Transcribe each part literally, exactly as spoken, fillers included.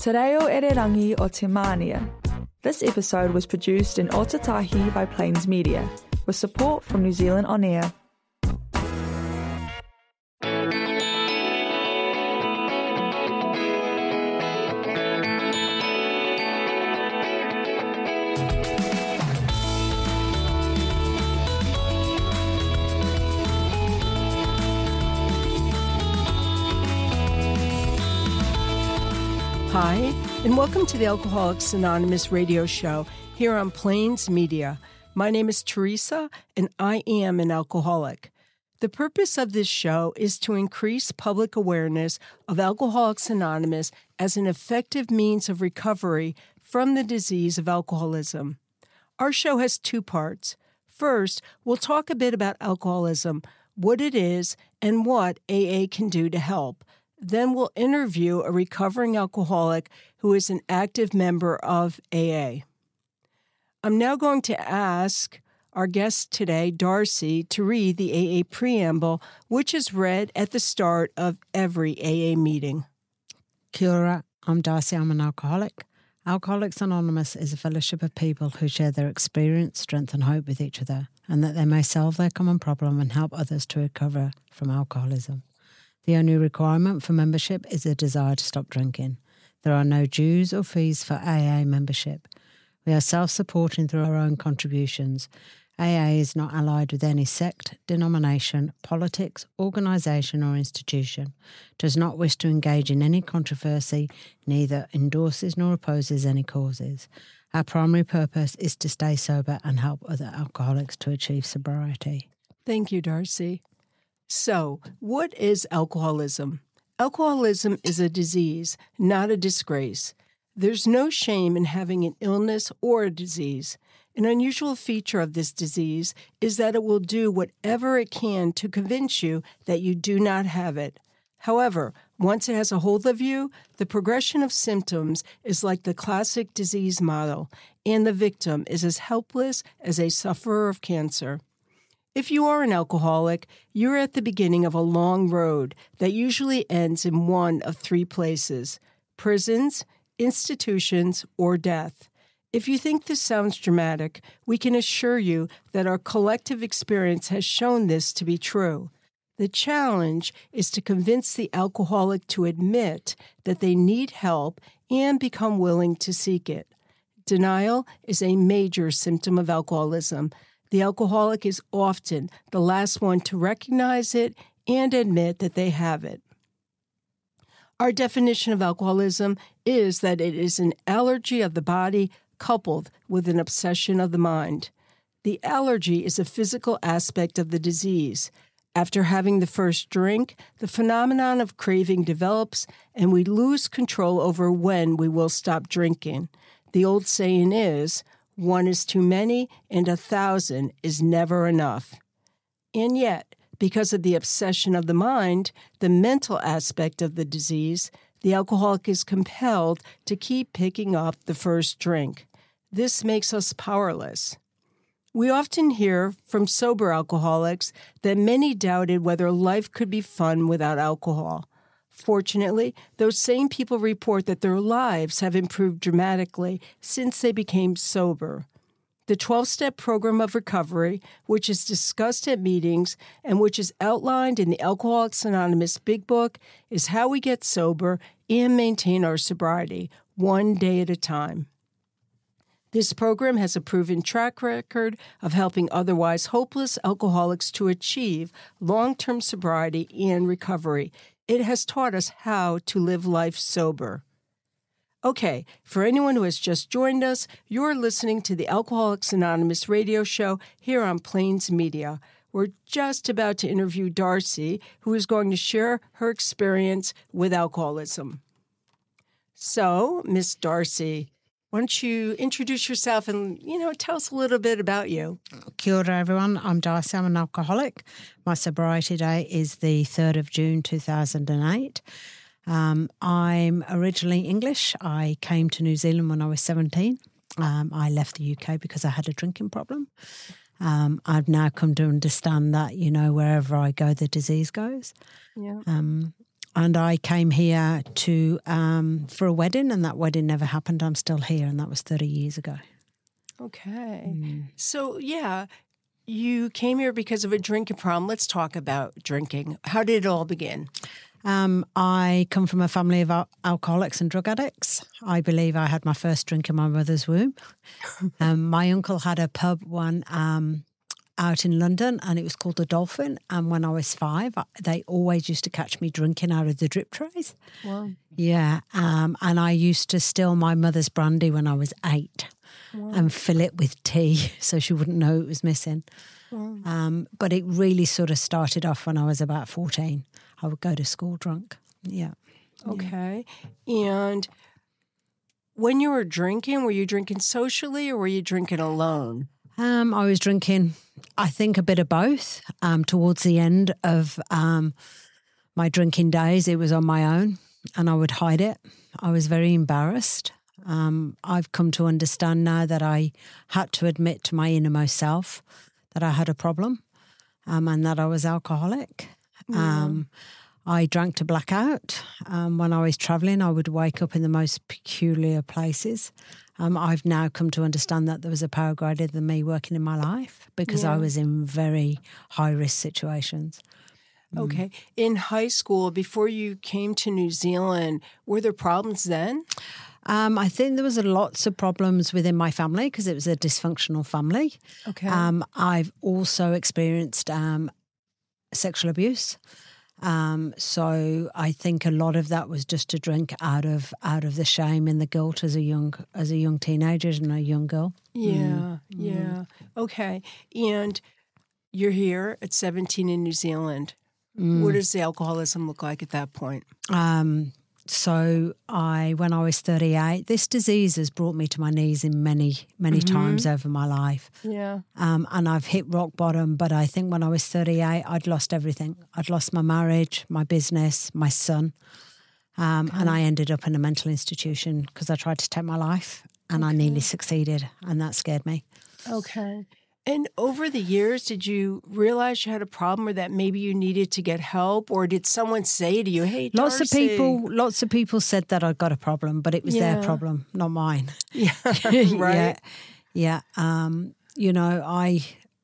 Te reo Ererangi o Te Mānia. This episode was produced in Otatahi by Plains Media, with support from New Zealand On Air. Hi, and welcome to the Alcoholics Anonymous radio show here on Plains Media. My name is Teresa, and I am an alcoholic. The purpose of this show is to increase public awareness of Alcoholics Anonymous as an effective means of recovery from the disease of alcoholism. Our show has two parts. First, we'll talk a bit about alcoholism, what it is, and what A A can do to help. Then we'll interview a recovering alcoholic who is an active member of A A. I'm now going to ask our guest today, Darcy, to read the A A preamble, which is read at the start of every A A meeting. Kia ora, I'm Darcy, I'm an alcoholic. Alcoholics Anonymous is a fellowship of people who share their experience, strength and hope with each other, and that they may solve their common problem and help others to recover from alcoholism. The only requirement for membership is a desire to stop drinking. There are no dues or fees for A A membership. We are self-supporting through our own contributions. A A is not allied with any sect, denomination, politics, organisation or institution, does not wish to engage in any controversy, neither endorses nor opposes any causes. Our primary purpose is to stay sober and help other alcoholics to achieve sobriety. Thank you, Darcy. So, what is alcoholism? Alcoholism is a disease, not a disgrace. There's no shame in having an illness or a disease. An unusual feature of this disease is that it will do whatever it can to convince you that you do not have it. However, once it has a hold of you, the progression of symptoms is like the classic disease model, and the victim is as helpless as a sufferer of cancer. If you are an alcoholic, you're at the beginning of a long road that usually ends in one of three places: prisons, institutions, or death. If you think this sounds dramatic, we can assure you that our collective experience has shown this to be true. The challenge is to convince the alcoholic to admit that they need help and become willing to seek it. Denial is a major symptom of alcoholism. The alcoholic is often the last one to recognize it and admit that they have it. Our definition of alcoholism is that it is an allergy of the body coupled with an obsession of the mind. The allergy is a physical aspect of the disease. After having the first drink, the phenomenon of craving develops, and we lose control over when we will stop drinking. The old saying is, one is too many, and a thousand is never enough. And yet, because of the obsession of the mind, the mental aspect of the disease, the alcoholic is compelled to keep picking up the first drink. This makes us powerless. We often hear from sober alcoholics that many doubted whether life could be fun without alcohol. Fortunately, those same people report that their lives have improved dramatically since they became sober. The twelve-step program of recovery, which is discussed at meetings and which is outlined in the Alcoholics Anonymous Big Book, is how we get sober and maintain our sobriety, one day at a time. This program has a proven track record of helping otherwise hopeless alcoholics to achieve long-term sobriety and recovery. It has taught us how to live life sober. Okay, for anyone who has just joined us, you're listening to the Alcoholics Anonymous radio show here on Plains Media. We're just about to interview Darcy, who is going to share her experience with alcoholism. So, Miss Darcy, why don't you introduce yourself and, you know, tell us a little bit about you. Kia ora, everyone. I'm Darcy. I'm an alcoholic. My sobriety day is the third of June two thousand eight. Um, I'm originally English. I came to New Zealand when I was seventeen. Um, I left the U K because I had a drinking problem. Um, I've now come to understand that, you know, wherever I go, the disease goes. Yeah. Um, and I came here to um, for a wedding, and that wedding never happened. I'm still here, and that was thirty years ago. Okay. Mm. So, yeah, you came here because of a drinking problem. Let's talk about drinking. How did it all begin? Um, I come from a family of al- alcoholics and drug addicts. I believe I had my first drink in my mother's womb. um, my uncle had a pub one um, out in London, and it was called the Dolphin. And when I was five, they always used to catch me drinking out of the drip trays. Wow. Yeah, um, and I used to steal my mother's brandy when I was eight. Wow. And fill it with tea so she wouldn't know it was missing. Wow. Um, but it really sort of started off when I was about fourteen. I would go to school drunk. Yeah. Okay. Yeah. And when you were drinking, were you drinking socially or were you drinking alone? Um, I was drinking, I think, a bit of both. Um, towards the end of um, my drinking days, it was on my own and I would hide it. I was very embarrassed. Um, I've come to understand now that I had to admit to my innermost self that I had a problem um, and that I was alcoholic. Yeah. Um, I drank to blackout. Um, when I was travelling, I would wake up in the most peculiar places. Um, I've now come to understand that there was a power greater than me working in my life because yeah. I was in very high-risk situations. Okay. Mm. In high school, before you came to New Zealand, were there problems then? Um, I think there was lots of problems within my family because it was a dysfunctional family. Okay. Um, I've also experienced um, sexual abuse. Um, so I think a lot of that was just to drink out of out of the shame and the guilt as a young as a young teenager and a young girl. Yeah, mm. yeah. Mm. Okay. And you're here at seventeen in New Zealand. Mm. What does the alcoholism look like at that point? Um, so I, when I was thirty-eight, this disease has brought me to my knees in many, many mm-hmm. times over my life. Yeah. Um, and I've hit rock bottom, but I think when I was thirty-eight, I'd lost everything. I'd lost my marriage, my business, my son. Um, okay. And I ended up in a mental institution because I tried to take my life and okay. I nearly succeeded, and that scared me. Okay. And over the years, did you realize you had a problem or that maybe you needed to get help? Or did someone say to you, hey, Darcy? Lots of people, lots of people said that I'd got a problem, but it was yeah. their problem, not mine. Yeah, right? yeah. yeah. Um, you know, I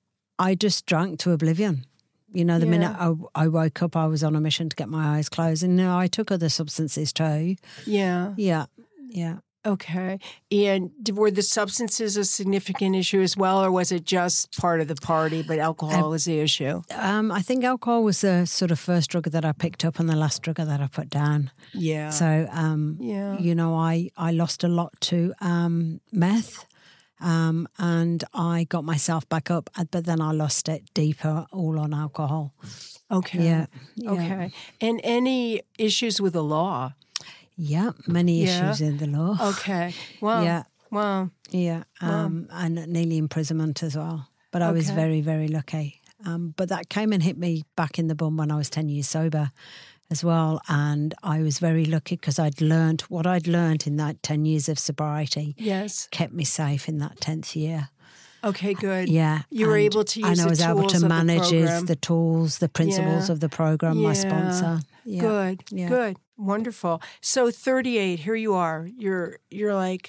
I just drank to oblivion. You know, the yeah. minute I, I woke up, I was on a mission to get my eyes closed. And you know, I took other substances too. Yeah. Yeah. Yeah. Okay. And were the substances a significant issue as well, or was it just part of the party, but alcohol um, was the issue? Um, I think alcohol was the sort of first drug that I picked up and the last drug that I put down. Yeah. So, um, yeah. you know, I, I lost a lot to um, meth um, and I got myself back up, but then I lost it deeper all on alcohol. Okay. Yeah. yeah. Okay. And any issues with the law? Yeah, many yeah. issues in the law. Okay. Wow. Yeah. Wow. Yeah. Um, wow. And nearly imprisonment as well. But I okay. was very, very lucky. Um, but that came and hit me back in the bum when I was ten years sober as well. And I was very lucky because I'd learned what I'd learned in that ten years of sobriety. Yes. Kept me safe in that tenth year. Okay, good. Yeah. You were and, use the tools And I was able to manage the, the tools, the principles yeah. of the program, yeah. my sponsor. Yeah. Good, yeah. good. Wonderful. So thirty-eight, here you are. You're you're like...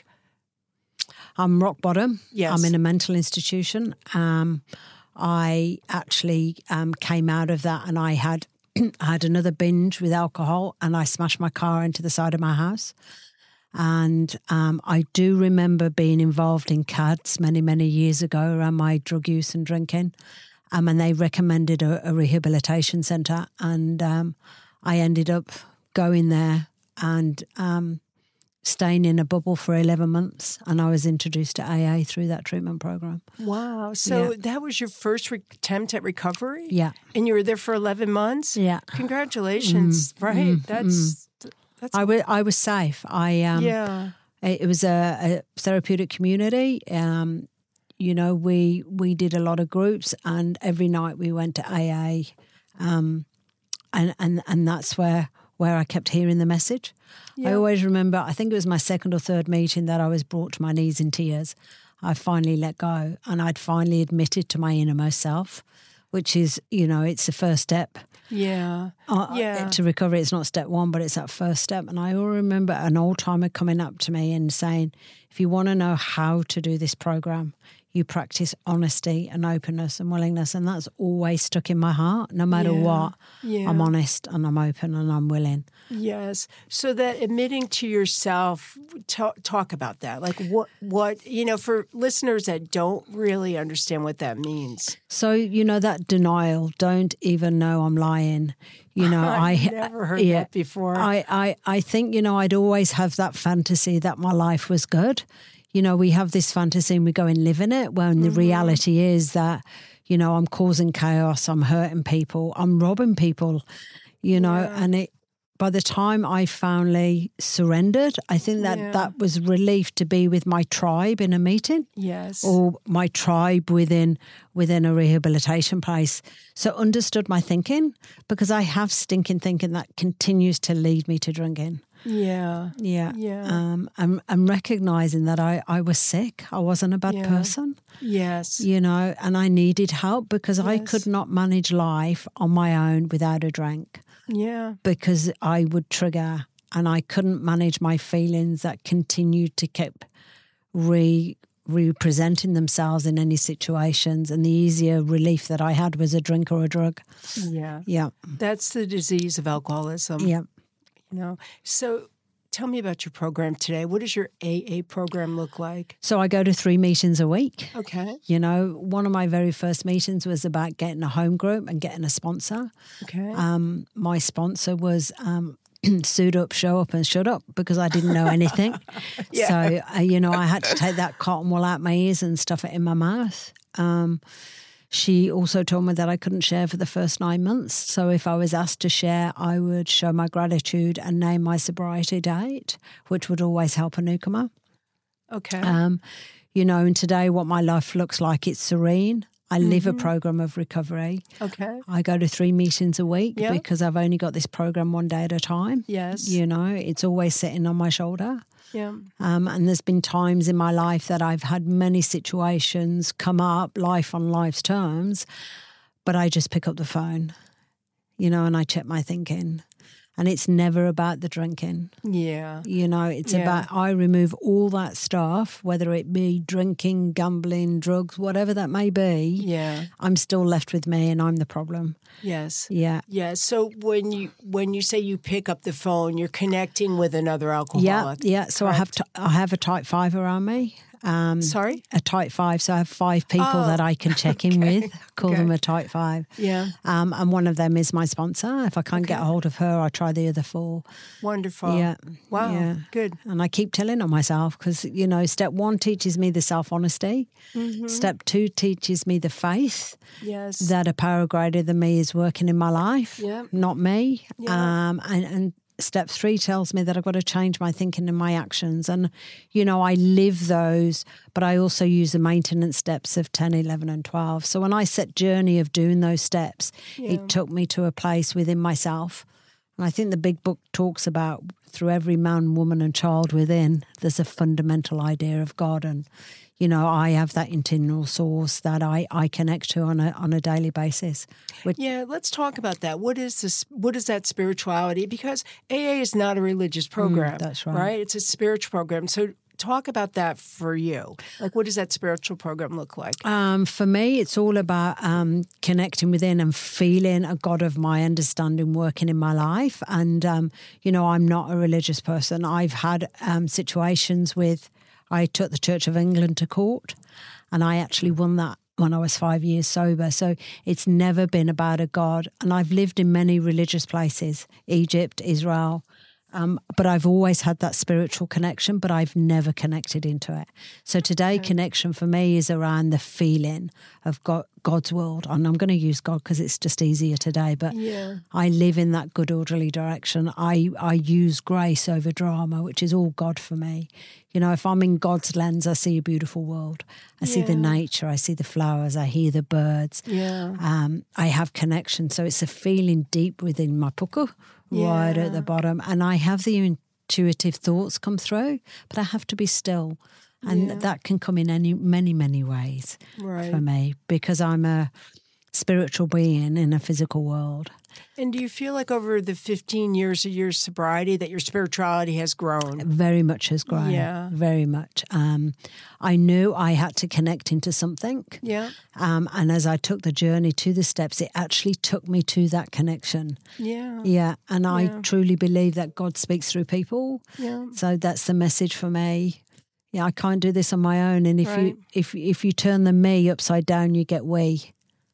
I'm rock bottom. Yes. I'm in a mental institution. Um, I actually um, came out of that and I had, I had another binge with alcohol and I smashed my car into the side of my house. And um, I do remember being involved in C A D S many, many years ago around my drug use and drinking. Um, and they recommended a, a rehabilitation centre. And um, I ended up going there and um, staying in a bubble for eleven months. And I was introduced to A A through that treatment program. Wow. So yeah. that was your first re- attempt at recovery? Yeah. And you were there for eleven months? Yeah. Congratulations. Mm, right? Mm, That's... Mm. That's I was I was safe. I um, yeah. It was a, a therapeutic community. Um, you know, we we did a lot of groups, and every night we went to A A, um, and and and that's where where I kept hearing the message. Yeah. I always remember. I think it was my second or third meeting that I was brought to my knees in tears. I finally let go, and I'd finally admitted to my innermost self, which is, you know, it's the first step Yeah. Uh, Yeah. To recovery, it's not step one, but it's that first step. And I all remember an old timer coming up to me and saying, if you want to know how to do this program, you practice honesty and openness and willingness. And that's always stuck in my heart. No matter Yeah. what, Yeah. I'm honest and I'm open and I'm willing. Yes. So that admitting to yourself, talk, talk about that. Like what, what, you know, for listeners that don't really understand what that means. So, you know, that denial, don't even know I'm lying. You know, I've I never heard yeah, that before. I, I, I think, you know, I'd always have that fantasy that my life was good. You know, we have this fantasy and we go and live in it when the Mm-hmm. reality is that, you know, I'm causing chaos, I'm hurting people, I'm robbing people, you know, Yeah. and it, by the time I finally surrendered, I think that Yeah. that was relief to be with my tribe in a meeting. Yes. Or my tribe within within a rehabilitation place. So understood my thinking, because I have stinking thinking that continues to lead me to drinking. Yeah. Yeah. Yeah. Um, I'm, I'm recognizing that I, I was sick. I wasn't a bad Yeah. person, Yes. you know, and I needed help because I Yes. could not manage life on my own without a drink, Yeah. because I would trigger and I couldn't manage my feelings that continued to keep re representing themselves in any situations. And the easier relief that I had was a drink or a drug. Yeah. Yeah. That's the disease of alcoholism. Yeah. You know. So tell me about your program today. What does your A A program look like? So I go to three meetings a week. Okay. You know, one of my very first meetings was about getting a home group and getting a sponsor. Okay. Um, my sponsor was um, suit up, show up and shut up, because I didn't know anything. Yeah. So, uh, you know, I had to take that cotton wool out my ears and stuff it in my mouth. Um, she also told me that I couldn't share for the first nine months. So if I was asked to share, I would show my gratitude and name my sobriety date, which would always help a newcomer. Okay. Um, you know, and today what my life looks like, it's serene. I live Mm-hmm. a program of recovery. Okay. I go to three meetings a week Yeah. because I've only got this program one day at a time. Yes. You know, it's always sitting on my shoulder. Yeah. Um, and there's been times in my life that I've had many situations come up, life on life's terms, but I just pick up the phone, you know, and I check my thinking. And it's never about the drinking. Yeah. You know, it's Yeah. about, I remove all that stuff, whether it be drinking, gambling, drugs, whatever that may be. Yeah. I'm still left with me and I'm the problem. Yes. Yeah. Yeah. So when you when you say you pick up the phone, you're connecting with another Yeah. alcoholic. Yeah. So I have to, I have a type five around me. Um, Sorry? A type five. So I have five people Oh, that I can check in with. I call okay. them a type five. Yeah. Um, and one of them is my sponsor. If I can't get a hold of her, I try the other four. Wonderful. Yeah. Wow. Yeah. Good. And I keep telling on myself because, you know, step one teaches me the self-honesty. Mm-hmm. Step two teaches me the faith Yes. that a power greater than me is working in my life, Yeah. not me. Yeah. Um, and, and step three tells me that I've got to change my thinking and my actions. And, you know, I live those, but I also use the maintenance steps of ten, eleven and twelve. So when I set journey of doing those steps, Yeah. it took me to a place within myself. And I think the big book talks about through every man, woman and child within, there's a fundamental idea of God. And, you know, I have that internal source that I, I connect to on a on a daily basis. Which, Yeah, let's talk about that. What is this? What is that spirituality? Because A A is not a religious program. that's right. Right? It's a spiritual program. So talk about that for you. Like, what does that spiritual program look like? Um, for me, it's all about um, connecting within and feeling a God of my understanding working in my life. And, um, you know, I'm not a religious person. I've had um, situations with, I took the Church of England to court and I actually won that when I was five years sober. So it's never been about a God. And I've lived in many religious places, Egypt, Israel, Um, but I've always had that spiritual connection, but I've never connected into it. So today, okay. Connection for me is around the feeling of God, God's world. And I'm going to use God because it's just easier today, but yeah. I live in that good orderly direction. I, I use grace over drama, which is all God for me. You know, if I'm in God's lens, I see a beautiful world. I yeah. see the nature, I see the flowers, I hear the birds. Yeah. Um, I have connection. So it's a feeling deep within my puku. Yeah. Right at the bottom. And I have the intuitive thoughts come through, but I have to be still. And yeah. that can come in any many, many ways right. for me because I'm a spiritual being in a physical world. And do you feel like over the fifteen years of your sobriety that your spirituality has grown? Very much has grown. Yeah. Very much. Um, I knew I had to connect into something. Yeah. Um, and as I took the journey to the steps, it actually took me to that connection. Yeah. Yeah. And I Yeah. truly believe that God speaks through people. Yeah. So that's the message for me. Yeah, I can't do this on my own. And if Right. you if if you turn the me upside down, you get we.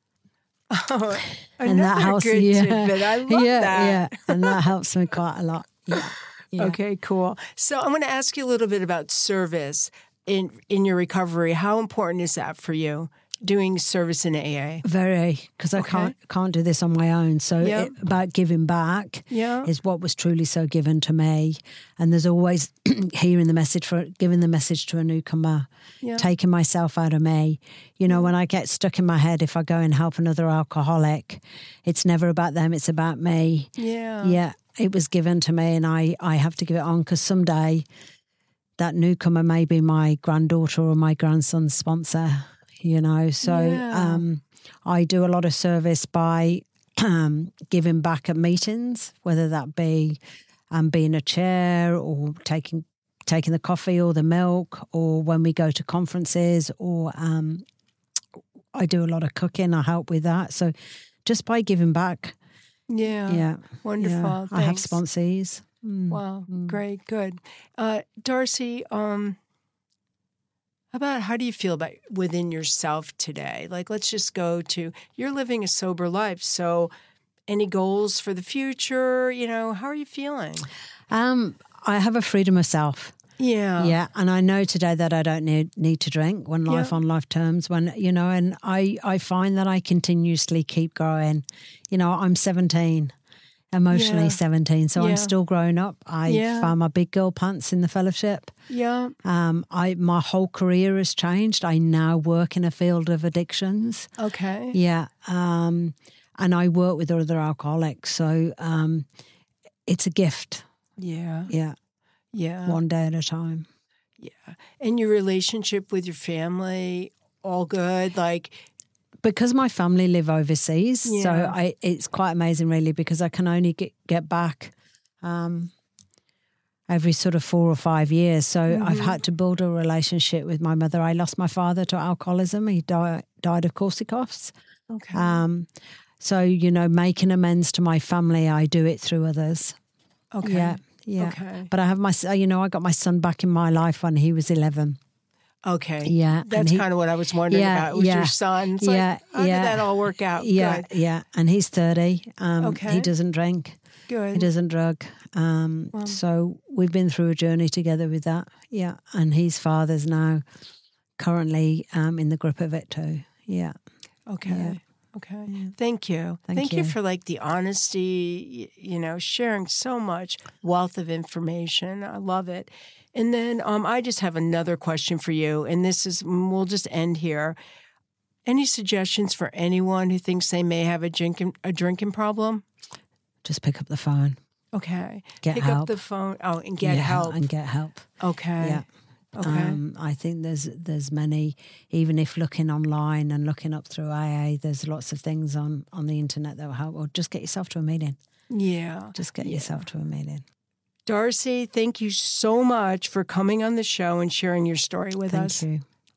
Oh, And that another helps. good Yeah, tidbit. I love yeah, that. yeah. And that helps me quite a lot. Yeah. Yeah. Okay, cool. So I'm going to ask you a little bit about service in in your recovery. How important is that for you, doing service in A A? Very, because I Okay. can't can't do this on my own. So Yeah. it, about giving back Yeah. is what was truly so given to me. And there's always hearing the message for giving the message to a newcomer, Yeah. taking myself out of me. You know, when I get stuck in my head, if I go and help another alcoholic, it's never about them, it's about me. Yeah. Yeah, it was given to me and I, I have to give it on because someday that newcomer may be my granddaughter or my grandson's sponsor, you know. So Yeah. um, I do a lot of service by um, giving back at meetings, whether that be um, being a chair or taking taking the coffee or the milk, or when we go to conferences, or um, I do a lot of cooking. I help with that. So just by giving back, Yeah. yeah, Wonderful. yeah. I have Thanks. sponsees. Mm. Wow. Great. Good. Uh, Darcy, um, how about how do you feel about within yourself today? Like, let's just go to you're living a sober life. So, any goals for the future? You know, how are you feeling? Um, I have a freedom of self. Yeah. Yeah, and I know today that I don't need need to drink when life Yeah. on life terms. When you know, and I I find that I continuously keep growing. You know, I'm seventeen, emotionally Yeah. seventeen, so Yeah. I'm still growing up. I Yeah. found my big girl pants in the fellowship. Yeah. Um, I my whole career has changed. I now work in a field of addictions. Okay. Yeah, um, and I work with other alcoholics, so um, it's a gift. Yeah. Yeah, Yeah. one day at a time. Yeah. And your relationship with your family, all good? Like, Because my family live overseas, so Yeah. I, it's quite amazing, really, because I can only get, get back um, every sort of four or five years. So Mm-hmm. I've had to build a relationship with my mother. I lost my father to alcoholism. He died, died of Korsakoff's. okay. Um, so, you know, making amends to my family, I do it through others. okay. Yeah, yeah. Okay. But I have my, you know, I got my son back in my life when he was eleven. Okay. Yeah, and That's he- kind of what I was wondering Yeah, about. It was yeah. your son. It's Yeah, like, how yeah. did that all work out? Yeah, Good. yeah. And he's thirty. Um, Okay. He doesn't drink. Good. He doesn't drug. Um, so we've been through a journey together with that. Yeah. And his father's now currently um, in the grip of it too. Yeah. Okay. Yeah. Okay. Thank you. Thank you. you. for like the honesty, y- you know, sharing so much wealth of information. I love it. And then um, I just have another question for you. And this is, we'll just end here. Any suggestions for anyone who thinks they may have a drinking, a drinking problem? Just pick up the phone. Okay. Get Pick help. up the phone. Oh, and get Yeah, help. And get help. Okay. Yeah. Okay. Um, I think there's there's many, even if looking online and looking up through A A, there's lots of things on, on the internet that will help. Or just get yourself to a meeting. yeah. Just get yourself to a meeting. Darcy, thank you so much for coming on the show and sharing your story with Thank us. you.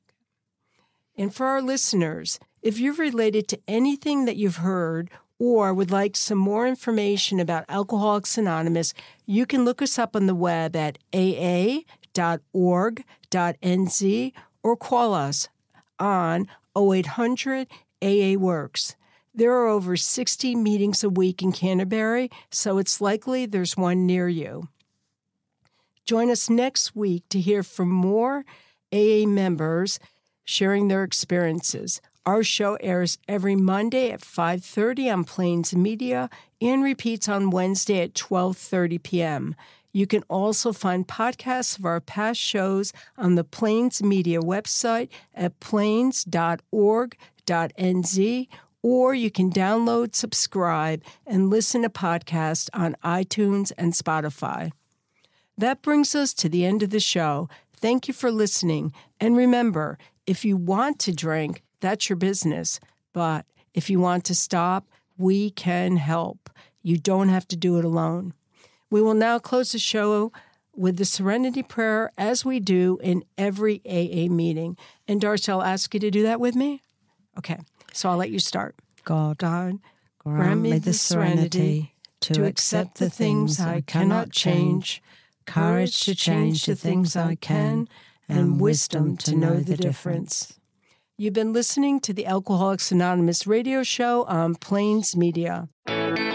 And for our listeners, if you're related to anything that you've heard or would like some more information about Alcoholics Anonymous, you can look us up on the web at a a dot org dot n z or call us on oh eight hundred A A Works. There are over sixty meetings a week in Canterbury, so it's likely there's one near you. Join us next week to hear from more A A members sharing their experiences. Our show airs every Monday at five thirty on Plains Media and repeats on Wednesday at twelve thirty p.m. You can also find podcasts of our past shows on the Plains Media website at plains dot org dot n z, or you can download, subscribe, and listen to podcasts on iTunes and Spotify. That brings us to the end of the show. Thank you for listening. And remember, if you want to drink, that's your business. But If you want to stop, we can help. You don't have to do it alone. We will now close the show with the Serenity Prayer as we do in every A A meeting. And Darcy, I'll ask you to do that with me. Okay, so I'll let you start. God, God, grant, grant me the serenity to, to accept the things I cannot change, courage to change the things I can, and wisdom to know the difference. You've been listening to the Alcoholics Anonymous radio show on Plains Media.